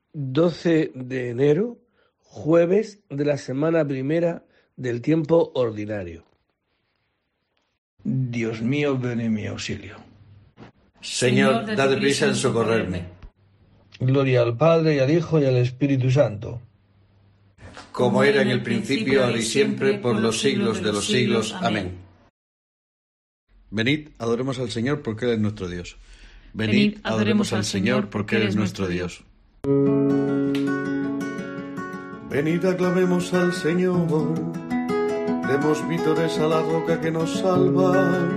12 de enero, jueves de la semana primera del tiempo ordinario. Dios mío, ven en mi auxilio. Señor, date prisa en socorrerme. Gloria al Padre, y al Hijo, y al Espíritu Santo. Como era en el principio, ahora y siempre, por los siglos de los siglos. Amén. Venid, adoremos al Señor, porque Él es nuestro Dios. Venid, adoremos al Señor, porque Él es nuestro Dios. Venid, aclamemos al Señor, demos vítores a la roca que nos salva.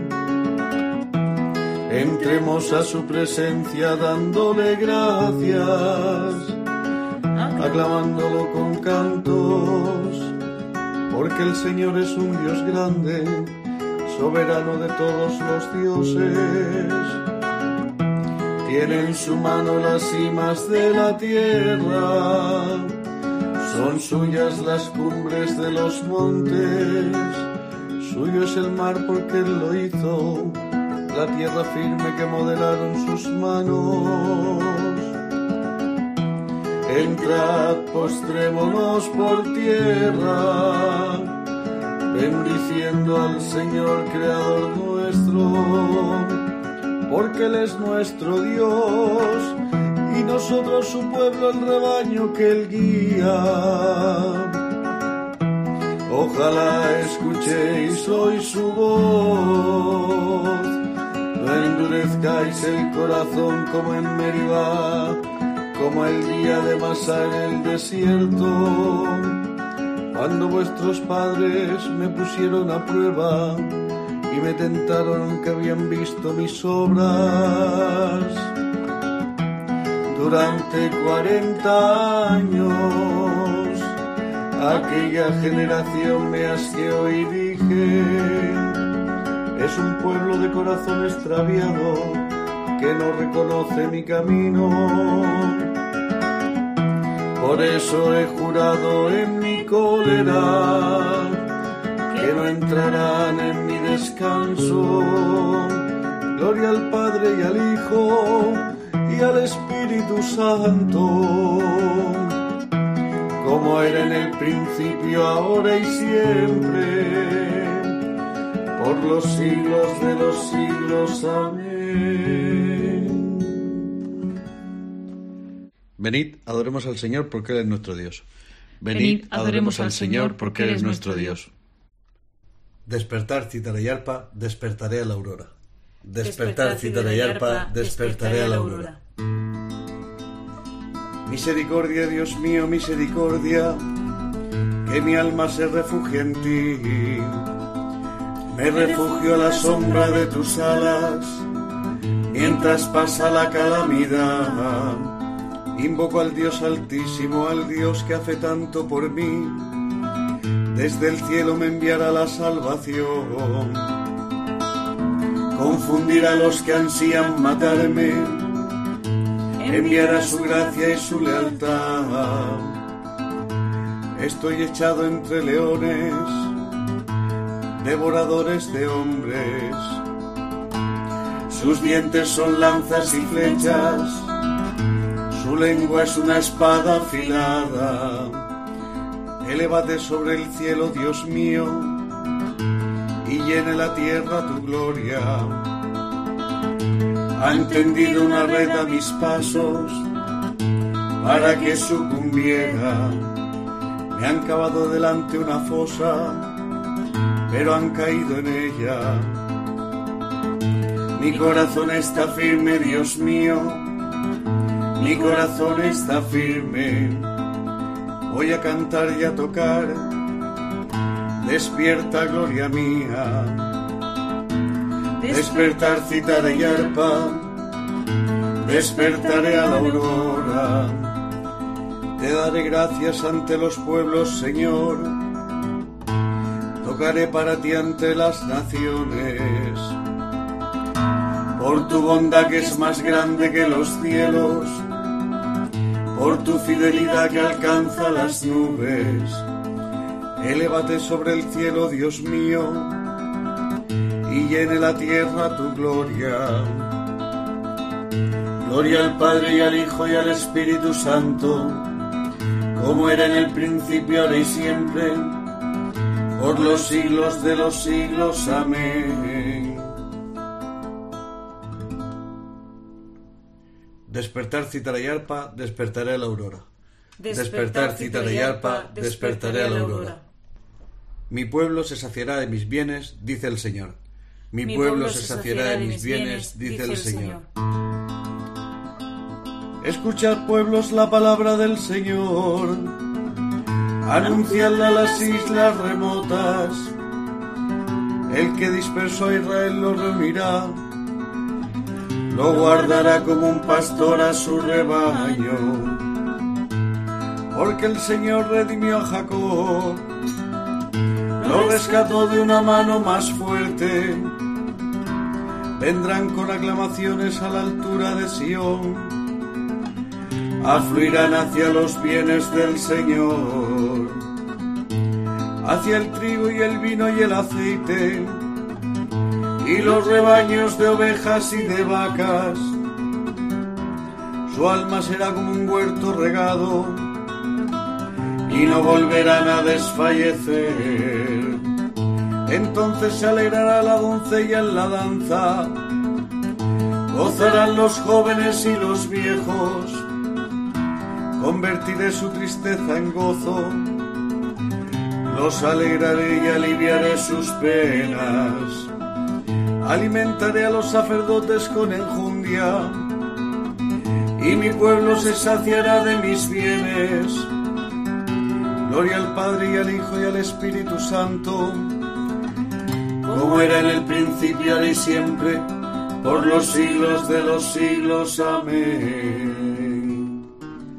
Entremos a su presencia dándole gracias, aclamándolo con cantos, porque el Señor es un Dios grande, soberano de todos los dioses. Tiene en su mano las cimas de la tierra, son suyas las cumbres de los montes, suyo es el mar porque Él lo hizo, la tierra firme que modelaron sus manos. Entrad, postrémonos por tierra, bendiciendo al Señor Creador nuestro, porque Él es nuestro Dios, y nosotros su pueblo, el rebaño que Él guía. Ojalá escuchéis hoy su voz, no endurezcáis el corazón como en Meribá, como el día de Masá en el desierto, cuando vuestros padres me pusieron a prueba y me tentaron aunque habían visto mis obras. Durante 40 años aquella generación me asqueó y dije: es un pueblo de corazón extraviado que no reconoce mi camino. Por eso he jurado en mi cólera que no entrarán en mi descanso. Gloria al Padre y al Hijo y al Espíritu Santo, como era en el principio, ahora y siempre, por los siglos de los siglos. Amén. Venid, adoremos al Señor, porque Él es nuestro Dios. Venid, adoremos al Señor, porque Él es nuestro Dios. Despertar, cítara y arpa, despertaré a la aurora. Despertar, cítara y arpa, despertaré a la aurora. Misericordia, Dios mío, misericordia, que mi alma se refugie en ti. Me refugio a la sombra de tus alas, mientras pasa la calamidad. Invoco al Dios Altísimo, al Dios que hace tanto por mí. Desde el cielo me enviará la salvación. Confundirá a los que ansían matarme, enviará su gracia y su lealtad. Estoy echado entre leones, devoradores de hombres. Sus dientes son lanzas y flechas, su lengua es una espada afilada. Elévate sobre el cielo, Dios mío, y llene la tierra tu gloria. Ha entendido una red a mis pasos para que sucumbiera. Me han cavado delante una fosa, pero han caído en ella. Mi corazón está firme, Dios mío, mi corazón está firme. Voy a cantar y a tocar, despierta, gloria mía. Despertar, cítara y arpa, despertaré a la aurora. Te daré gracias ante los pueblos, Señor, tocaré para ti ante las naciones. Por tu bondad que es más grande que los cielos, por tu fidelidad que alcanza las nubes. Elévate sobre el cielo, Dios mío, y llene la tierra tu gloria. Gloria al Padre y al Hijo y al Espíritu Santo, como era en el principio, ahora y siempre, por los siglos de los siglos. Amén. Despertar, cítara y arpa, despertaré a la aurora. Despertar, cítara y arpa, despertaré a la aurora. Mi pueblo se saciará de mis bienes, dice el Señor. Mi pueblo se saciará de mis bienes, dice el Señor. Escuchad, pueblos, la palabra del Señor. Anunciadla a las islas remotas. El que dispersó a Israel lo reunirá. Lo guardará como un pastor a su rebaño. Porque el Señor redimió a Jacob, lo rescató de una mano más fuerte. Vendrán con aclamaciones a la altura de Sión, afluirán hacia los bienes del Señor, hacia el trigo y el vino y el aceite, y los rebaños de ovejas y de vacas. Su alma será como un huerto regado, y no volverán a desfallecer. Entonces se alegrará la doncella en la danza, gozarán los jóvenes y los viejos. Convertiré su tristeza en gozo, los alegraré y aliviaré sus penas. Alimentaré a los sacerdotes con enjundia, y mi pueblo se saciará de mis bienes. Gloria al Padre y al Hijo y al Espíritu Santo, como era en el principio, ahora y siempre, por los siglos de los siglos. Amén.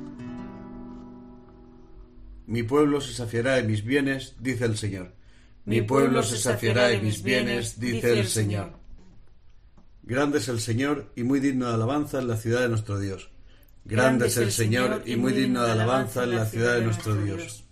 Mi pueblo se saciará de mis bienes, dice el Señor. Mi pueblo se saciará de mis bienes, dice el Señor. Grande es el Señor y muy digno de alabanza en la ciudad de nuestro Dios. Grande es el Señor y muy digno de alabanza en la ciudad de nuestro Dios.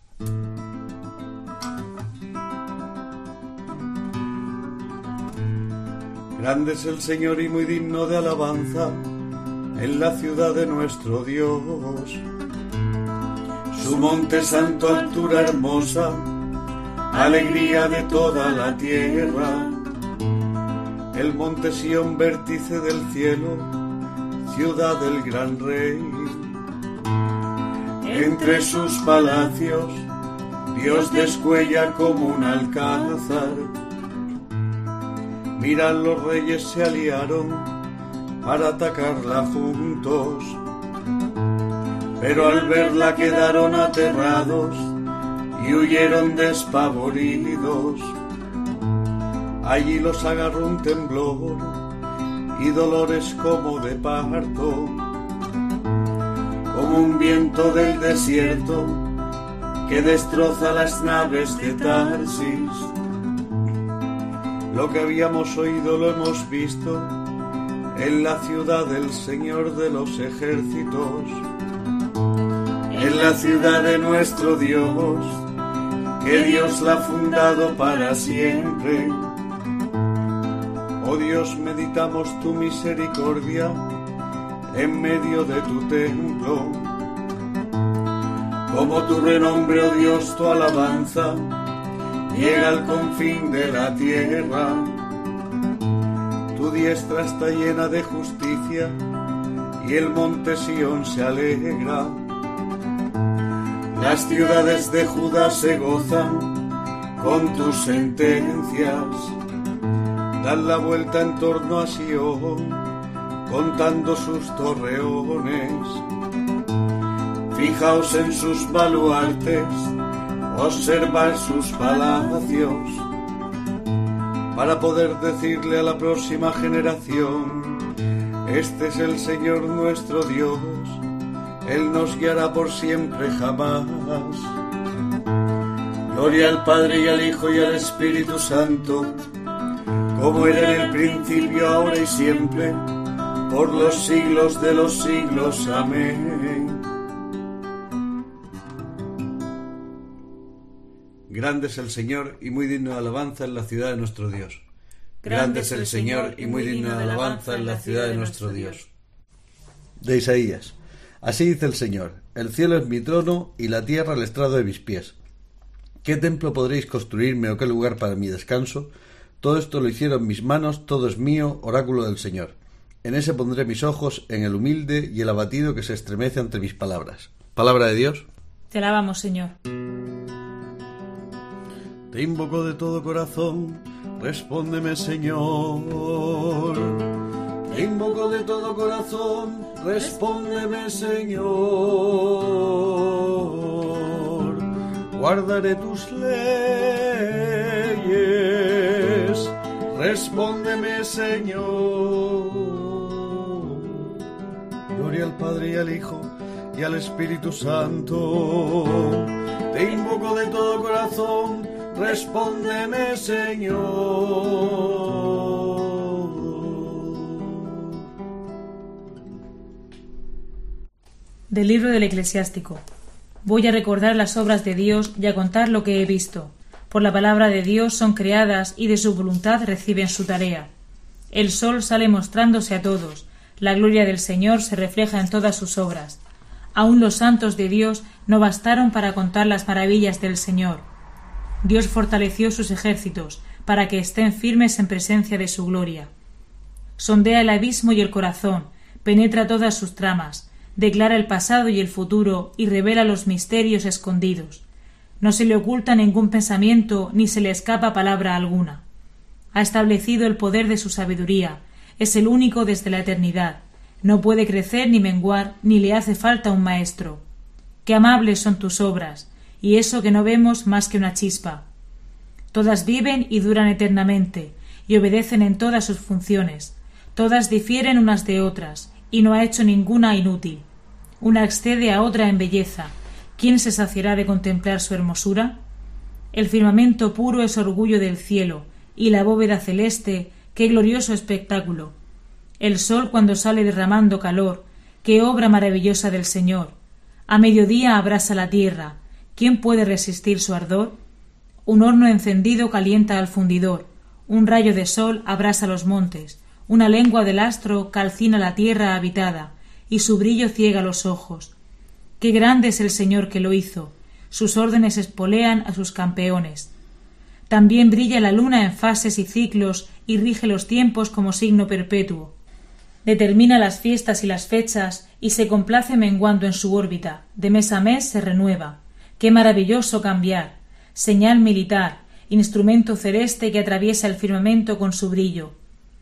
Grande es el Señor y muy digno de alabanza en la ciudad de nuestro Dios. Su monte santo, altura hermosa, alegría de toda la tierra. El monte Sión, vértice del cielo, ciudad del gran rey. Entre sus palacios Dios descuella como un alcázar. Mirad, los reyes se aliaron para atacarla juntos, pero al verla quedaron aterrados y huyeron despavoridos. Allí los agarró un temblor y dolores como de parto, como un viento del desierto que destroza las naves de Tarsis. Lo que habíamos oído lo hemos visto en la ciudad del Señor de los ejércitos, en la ciudad de nuestro Dios, que Dios la ha fundado para siempre. Oh Dios, meditamos tu misericordia en medio de tu templo. Como tu renombre, oh Dios, tu alabanza llega al confín de la tierra. Tu diestra está llena de justicia y el monte Sión se alegra. Las ciudades de Judá se gozan con tus sentencias. Dan la vuelta en torno a Sión, contando sus torreones. Fijaos en sus baluartes, observad sus palacios, para poder decirle a la próxima generación: este es el Señor nuestro Dios, Él nos guiará por siempre jamás. Gloria al Padre y al Hijo y al Espíritu Santo, como era en el principio, ahora y siempre, por los siglos de los siglos. Amén. Grande es el Señor y muy digno de alabanza en la ciudad de nuestro Dios. Grande es el Señor y muy digno de alabanza en la ciudad de nuestro Dios. De Isaías. Así dice el Señor: el cielo es mi trono y la tierra el estrado de mis pies. ¿Qué templo podréis construirme o qué lugar para mi descanso? Todo esto lo hicieron mis manos, todo es mío, oráculo del Señor. En ese pondré mis ojos, en el humilde y el abatido que se estremece ante mis palabras. Palabra de Dios. Te alabamos, Señor. Te invoco de todo corazón, respóndeme, Señor. Te invoco de todo corazón, respóndeme, Señor. Guardaré tus leyes, respóndeme, Señor. Gloria al Padre y al Hijo y al Espíritu Santo. Te invoco de todo corazón, respóndeme, Señor. Del libro del Eclesiástico. Voy a recordar las obras de Dios y a contar lo que he visto. Por la palabra de Dios son creadas y de su voluntad reciben su tarea. El sol sale mostrándose a todos. La gloria del Señor se refleja en todas sus obras. Aún los santos de Dios no bastaron para contar las maravillas del Señor. Dios fortaleció sus ejércitos para que estén firmes en presencia de su gloria. Sondea el abismo y el corazón, penetra todas sus tramas, declara el pasado y el futuro y revela los misterios escondidos. No se le oculta ningún pensamiento ni se le escapa palabra alguna. Ha establecido el poder de su sabiduría, es el único desde la eternidad. No puede crecer ni menguar, ni le hace falta un maestro. Qué amables son tus obras, y eso que no vemos más que una chispa. Todas viven y duran eternamente, y obedecen en todas sus funciones. Todas difieren unas de otras, y no ha hecho ninguna inútil. Una excede a otra en belleza. ¿Quién se saciará de contemplar su hermosura? El firmamento puro es orgullo del cielo, y la bóveda celeste, qué glorioso espectáculo. El sol cuando sale derramando calor, qué obra maravillosa del Señor. A mediodía abrasa la tierra, ¿quién puede resistir su ardor? Un horno encendido calienta al fundidor, un rayo de sol abrasa los montes, una lengua del astro calcina la tierra habitada, y su brillo ciega los ojos. Qué grande es el Señor que lo hizo, sus órdenes espolean a sus campeones. También brilla la luna en fases y ciclos y rige los tiempos como signo perpetuo. Determina las fiestas y las fechas y se complace menguando en su órbita, de mes a mes se renueva. Qué maravilloso cambiar, señal militar, instrumento celeste que atraviesa el firmamento con su brillo.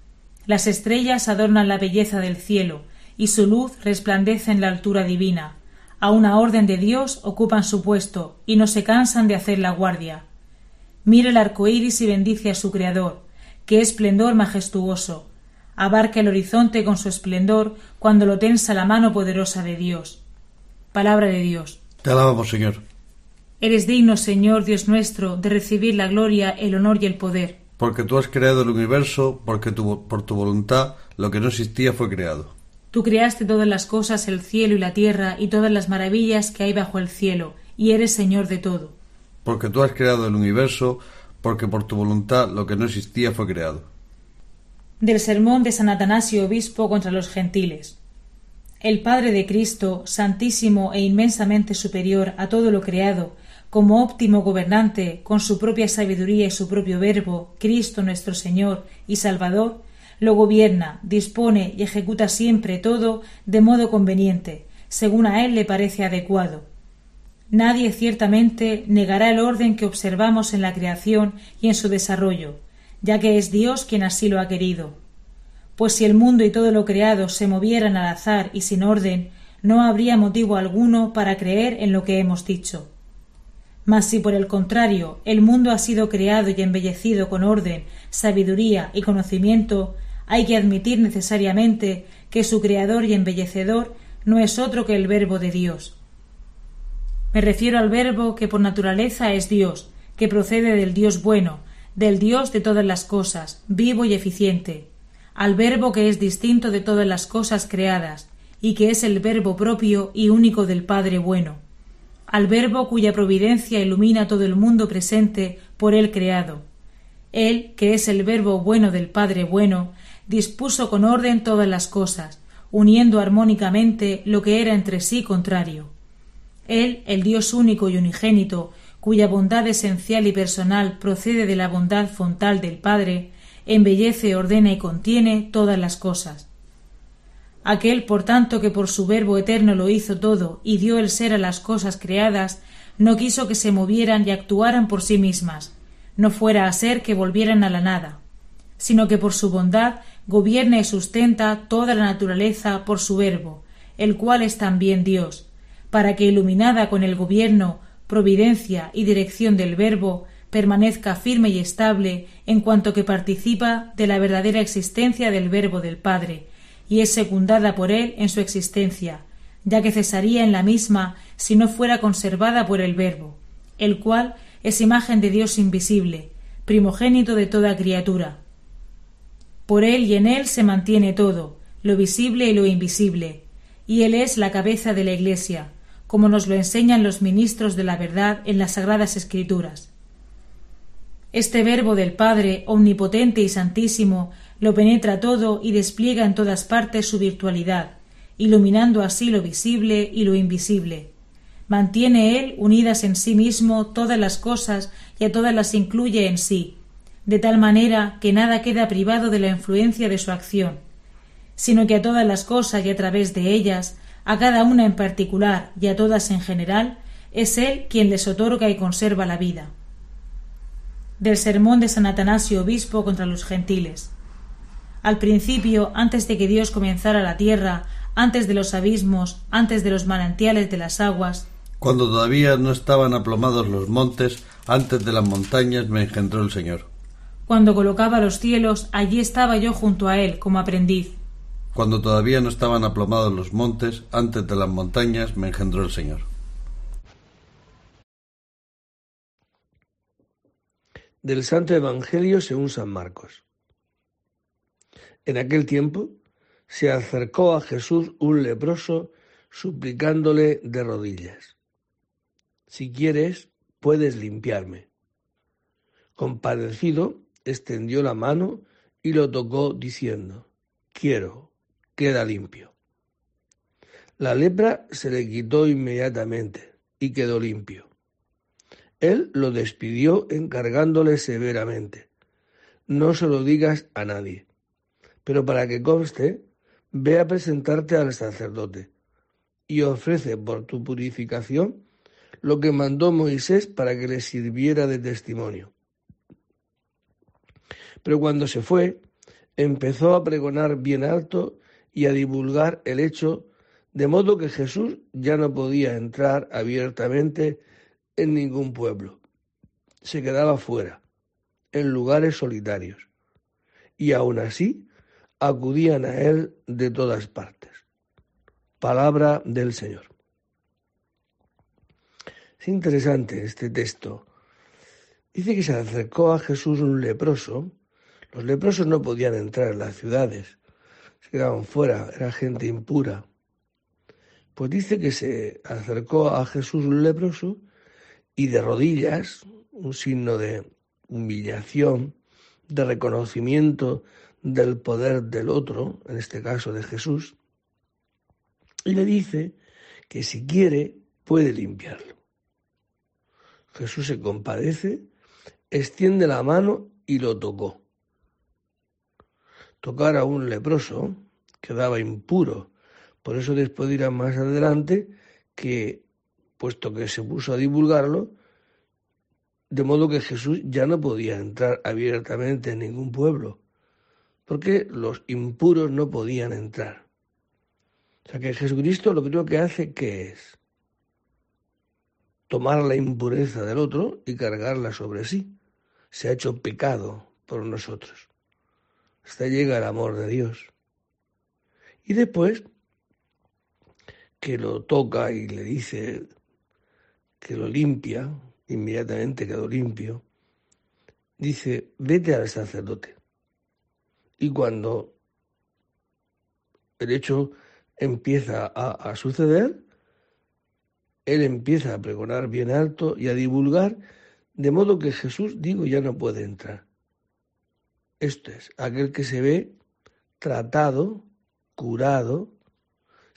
Las estrellas adornan la belleza del cielo, y su luz resplandece en la altura divina. A una orden de Dios ocupan su puesto, y no se cansan de hacer la guardia. Mira el arco iris y bendice a su Creador. ¡Qué esplendor majestuoso! Abarca el horizonte con su esplendor cuando lo tensa la mano poderosa de Dios. Palabra de Dios. Te alabamos, Señor. Eres digno, Señor, Dios nuestro, de recibir la gloria, el honor y el poder. Porque tú has creado el universo, porque por tu voluntad lo que no existía fue creado. Tú creaste todas las cosas, el cielo y la tierra, y todas las maravillas que hay bajo el cielo, y eres Señor de todo. Porque tú has creado el universo, porque por tu voluntad lo que no existía fue creado. Del sermón de San Atanasio Obispo contra los gentiles. El Padre de Cristo, santísimo e inmensamente superior a todo lo creado, como óptimo gobernante, con su propia sabiduría y su propio verbo, Cristo nuestro Señor y Salvador, lo gobierna, dispone y ejecuta siempre todo de modo conveniente, según a él le parece adecuado. Nadie ciertamente negará el orden que observamos en la creación y en su desarrollo, ya que es Dios quien así lo ha querido. Pues si el mundo y todo lo creado se movieran al azar y sin orden, no habría motivo alguno para creer en lo que hemos dicho. Mas si por el contrario el mundo ha sido creado y embellecido con orden, sabiduría y conocimiento, hay que admitir necesariamente que su creador y embellecedor no es otro que el Verbo de Dios. Me refiero al Verbo que por naturaleza es Dios, que procede del Dios bueno, del Dios de todas las cosas, vivo y eficiente, al Verbo que es distinto de todas las cosas creadas, y que es el Verbo propio y único del Padre bueno, al Verbo cuya providencia ilumina todo el mundo presente por él creado. Él, que es el Verbo bueno del Padre bueno, dispuso con orden todas las cosas, uniendo armónicamente lo que era entre sí contrario. Él, el Dios único y unigénito, cuya bondad esencial y personal procede de la bondad fontal del Padre, embellece, ordena y contiene todas las cosas. Aquel, por tanto, que por su Verbo eterno lo hizo todo y dio el ser a las cosas creadas, no quiso que se movieran y actuaran por sí mismas, no fuera a ser que volvieran a la nada, sino que por su bondad gobierna y sustenta toda la naturaleza por su Verbo, el cual es también Dios, para que, iluminada con el gobierno, providencia y dirección del Verbo, permanezca firme y estable en cuanto que participa de la verdadera existencia del Verbo del Padre, y es secundada por él en su existencia, ya que cesaría en la misma si no fuera conservada por el Verbo, el cual es imagen de Dios invisible, primogénito de toda criatura. Por él y en él se mantiene todo, lo visible y lo invisible, y él es la cabeza de la Iglesia, como nos lo enseñan los ministros de la verdad en las Sagradas Escrituras. Este Verbo del Padre, omnipotente y santísimo, lo penetra todo y despliega en todas partes su virtualidad, iluminando así lo visible y lo invisible. Mantiene él unidas en sí mismo todas las cosas y a todas las incluye en sí, de tal manera que nada queda privado de la influencia de su acción, sino que a todas las cosas y a través de ellas, a cada una en particular y a todas en general, es él quien les otorga y conserva la vida. Del sermón de San Atanasio Obispo contra los gentiles. Al principio, antes de que Dios comenzara la tierra, antes de los abismos, antes de los manantiales de las aguas, cuando todavía no estaban aplomados los montes, antes de las montañas me engendró el Señor. Cuando colocaba los cielos, allí estaba yo junto a él, como aprendiz. Cuando todavía no estaban aplomados los montes, antes de las montañas me engendró el Señor. Del Santo Evangelio según San Marcos. En aquel tiempo se acercó a Jesús un leproso suplicándole de rodillas: si quieres, puedes limpiarme. Compadecido, extendió la mano y lo tocó diciendo: quiero, queda limpio. La lepra se le quitó inmediatamente y quedó limpio. Él lo despidió encargándole severamente: no se lo digas a nadie, pero para que conste, ve a presentarte al sacerdote y ofrece por tu purificación lo que mandó Moisés para que le sirviera de testimonio. Pero cuando se fue, empezó a pregonar bien alto y a divulgar el hecho, de modo que Jesús ya no podía entrar abiertamente en ningún pueblo. Se quedaba fuera, en lugares solitarios, y aun así acudían a él de todas partes. Palabra del Señor. Es interesante este texto. Dice que se acercó a Jesús un leproso. Los leprosos no podían entrar en las ciudades, se quedaban fuera, era gente impura. Pues dice que se acercó a Jesús un leproso y de rodillas, un signo de humillación, de reconocimiento del poder del otro, en este caso de Jesús, y le dice que si quiere puede limpiarlo. Jesús se compadece, extiende la mano y lo tocó. Tocar a un leproso quedaba impuro, por eso después dirá más adelante que, puesto que se puso a divulgarlo, de modo que Jesús ya no podía entrar abiertamente en ningún pueblo, porque los impuros no podían entrar. O sea que Jesucristo lo primero que hace, ¿qué es? Tomar la impureza del otro y cargarla sobre sí. Se ha hecho pecado por nosotros. Hasta llega el amor de Dios. Y después que lo toca y le dice que lo limpia, inmediatamente quedó limpio, dice: vete al sacerdote. Y cuando el hecho empieza a suceder, él empieza a pregonar bien alto y a divulgar, de modo que Jesús, ya no puede entrar. Esto es, aquel que se ve tratado, curado,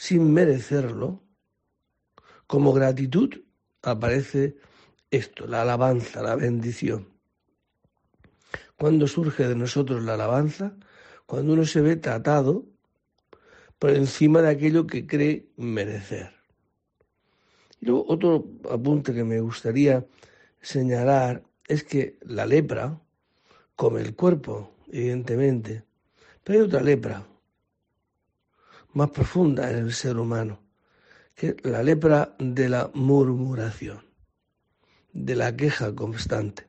sin merecerlo, como gratitud aparece esto, la alabanza, la bendición. ¿Cuándo surge de nosotros la alabanza? Cuando uno se ve tratado por encima de aquello que cree merecer. Y luego otro apunte que me gustaría señalar es que la lepra come el cuerpo, evidentemente, pero hay otra lepra más profunda en el ser humano, que es la lepra de la murmuración, de la queja constante.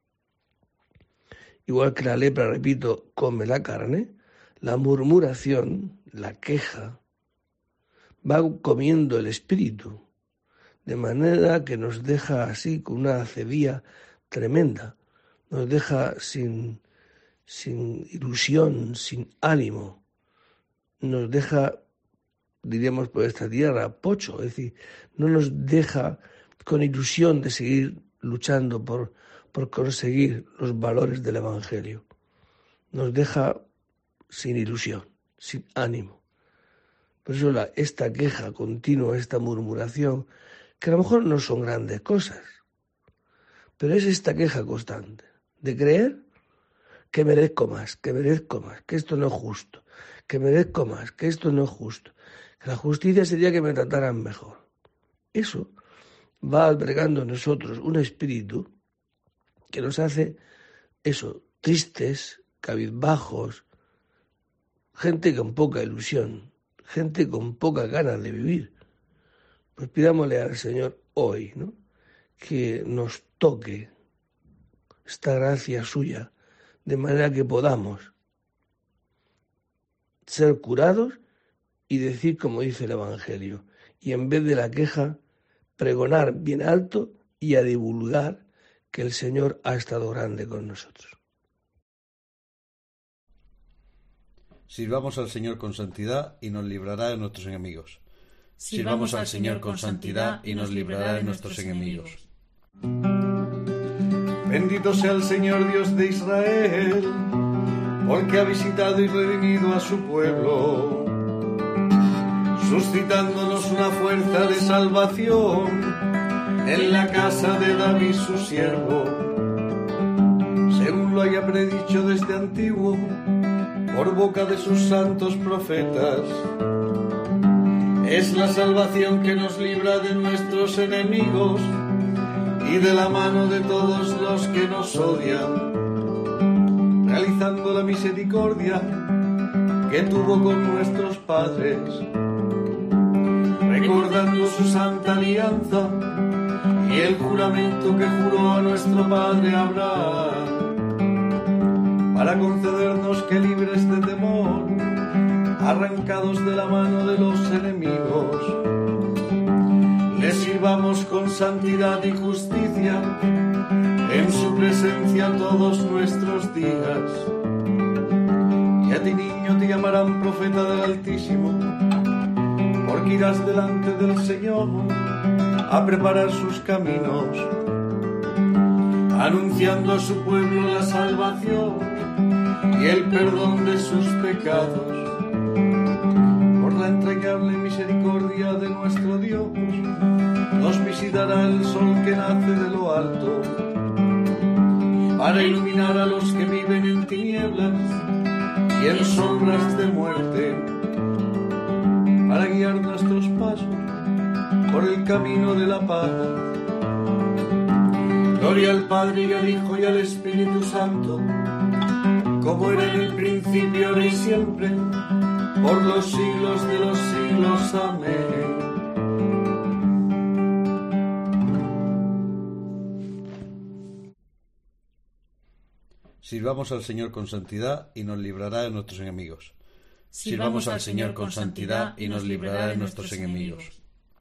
Igual que la lepra, repito, come la carne, la murmuración, la queja, va comiendo el espíritu, de manera que nos deja así con una acebía tremenda, nos deja sin ilusión, sin ánimo, nos deja, diríamos por esta tierra, pocho, es decir, no nos deja con ilusión de seguir luchando por conseguir los valores del Evangelio. Nos deja sin ilusión, sin ánimo. Por eso esta queja continua, esta murmuración, que a lo mejor no son grandes cosas, pero es esta queja constante de creer que merezco más, que esto no es justo, que merezco más, que esto no es justo, que la justicia sería que me trataran mejor. Eso va albergando en nosotros un espíritu que nos hace tristes, cabizbajos, gente con poca ilusión, gente con pocas ganas de vivir. Pues pidámosle al Señor hoy, ¿no?, que nos toque esta gracia suya, de manera que podamos ser curados y decir como dice el Evangelio, y en vez de la queja, pregonar bien alto y a divulgar que el Señor ha estado grande con nosotros. Sirvamos al Señor con santidad y nos librará de nuestros enemigos. Sirvamos al Señor con santidad y nos librará de nuestros enemigos. Bendito sea el Señor Dios de Israel, porque ha visitado y redimido a su pueblo, suscitándonos una fuerza de salvación en la casa de David su siervo, según lo haya predicho desde antiguo, por boca de sus santos profetas. Es la salvación que nos libra de nuestros enemigos y de la mano de todos los que nos odian, realizando la misericordia que tuvo con nuestros padres, recordando su santa alianza y el juramento que juró a nuestro padre Abraham, para concedernos que libres de temor, arrancados de la mano de los enemigos, le sirvamos con santidad y justicia en su presencia todos nuestros días. Y a ti, niño, te llamarán profeta del Altísimo, porque irás delante del Señor a preparar sus caminos, anunciando a su pueblo la salvación y el perdón de sus pecados. Por la entrañable misericordia de nuestro Dios, nos visitará el sol que nace de lo alto, para iluminar a los que viven en tinieblas y en sombras de muerte, para guiar nuestros pasos por el camino de la paz. Gloria al Padre y al Hijo y al Espíritu Santo, como era en el principio, ahora y siempre, por los siglos de los siglos. Amén. Sirvamos al Señor con santidad y nos librará de nuestros enemigos. Sirvamos al Señor con santidad y nos librará de nuestros enemigos.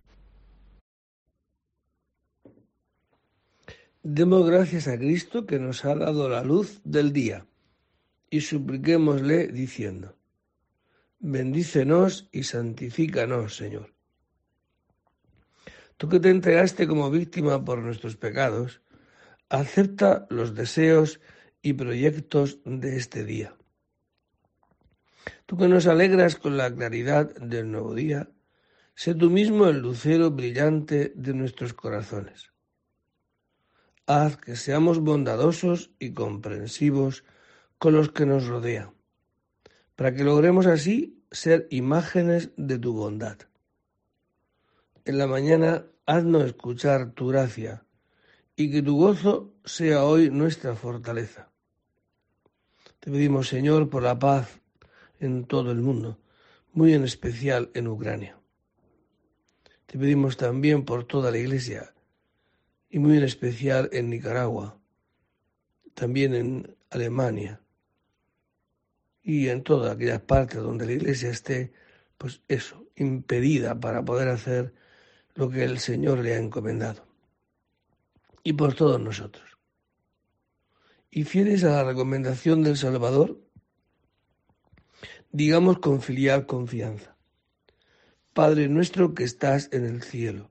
Demos gracias a Cristo que nos ha dado la luz del día y supliquémosle diciendo: bendícenos y santifícanos, Señor. Tú que te entregaste como víctima por nuestros pecados, acepta los deseos y proyectos de este día. Tú que nos alegras con la claridad del nuevo día, Sé tú mismo el lucero brillante de nuestros corazones. Haz que seamos bondadosos y comprensivos con los que nos rodean, para que logremos así ser imágenes de tu bondad. En la mañana haznos escuchar tu gracia y que tu gozo sea hoy nuestra fortaleza. Te pedimos, Señor, por la paz en todo el mundo, muy en especial en Ucrania. Te pedimos también por toda la Iglesia y muy en especial en Nicaragua, también en Alemania y en todas aquellas partes donde la Iglesia esté, pues eso, impedida para poder hacer lo que el Señor le ha encomendado. Y por todos nosotros. Y fieles a la recomendación del Salvador, digamos con filial confianza: Padre nuestro que estás en el cielo,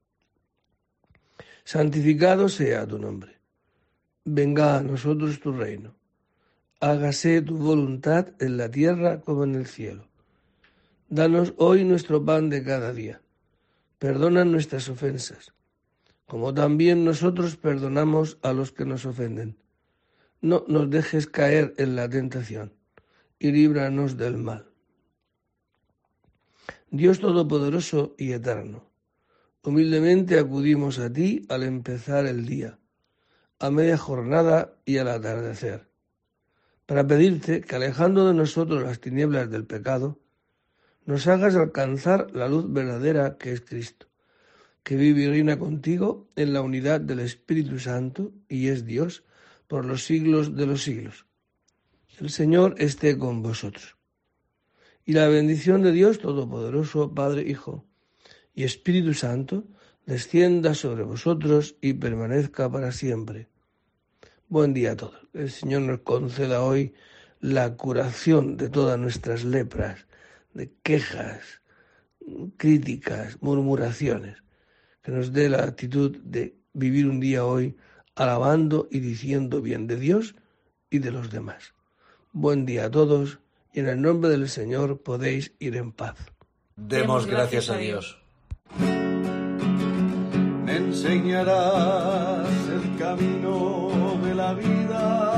santificado sea tu nombre. Venga a nosotros tu reino. Hágase tu voluntad en la tierra como en el cielo. Danos hoy nuestro pan de cada día. Perdona nuestras ofensas, como también nosotros perdonamos a los que nos ofenden. No nos dejes caer en la tentación, y líbranos del mal. Dios Todopoderoso y Eterno, humildemente acudimos a ti al empezar el día, a media jornada y al atardecer, para pedirte que, alejando de nosotros las tinieblas del pecado, nos hagas alcanzar la luz verdadera que es Cristo, que vive y reina contigo en la unidad del Espíritu Santo y es Dios por los siglos de los siglos. El Señor esté con vosotros. Y la bendición de Dios Todopoderoso, Padre, Hijo y Espíritu Santo, descienda sobre vosotros y permanezca para siempre. Buen día a todos. El Señor nos conceda hoy la curación de todas nuestras lepras, de quejas, críticas, murmuraciones. Que nos dé la actitud de vivir un día hoy alabando y diciendo bien de Dios y de los demás. Buen día a todos y en el nombre del Señor podéis ir en paz. Demos gracias a Dios. Me enseñarás el camino de la vida.